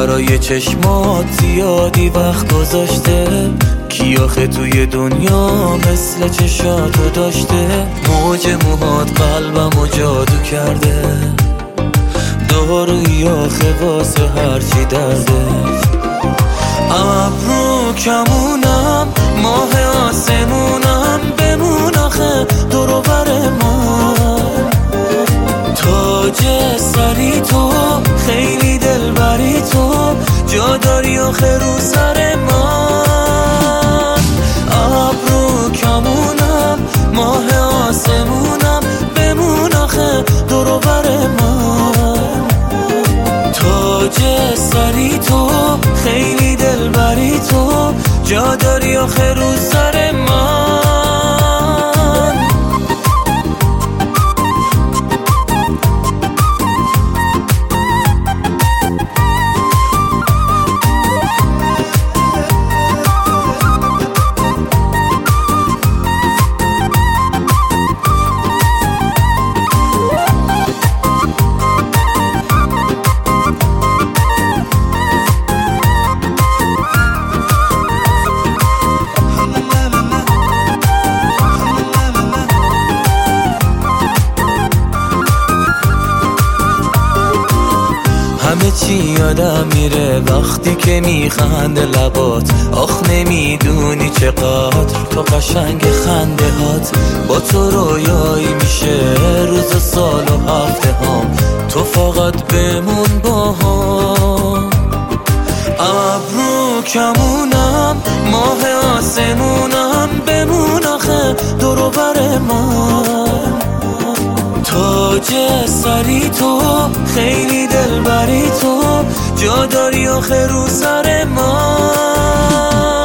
برای چشمات زیادی وقت گذاشته، کی آخه توی دنیا مثل چشاتو داشته؟ موج موهات قلبمو جادو کرده، دارویی آخه واسه هرچی دردش. ابرو کمونم، ماه آسمونم، بمون آخه دور و بر من. تاج سری تو، خیلی دلبری تو، جا داری آخه رو سر من. ابرو کمونم، ماه آسمونم، بمون آخه دور و بر من. تاج سری تو، خیلی دلبری تو، جا داری آخه رو سر من. همه چی یادم میره وقتی که میخنده لبات، آخ نمیدونی چقدر تو قشنگ خنده هات. با تو رویایی میشه روز و سال و هفته هام، تو فقط بمون با هم. ابرو کمونم، ماه آسمونم، بمون آخه دور و بر من. تاج سری تو، خیلی دلبری تو، جا داری آخه رو سر من.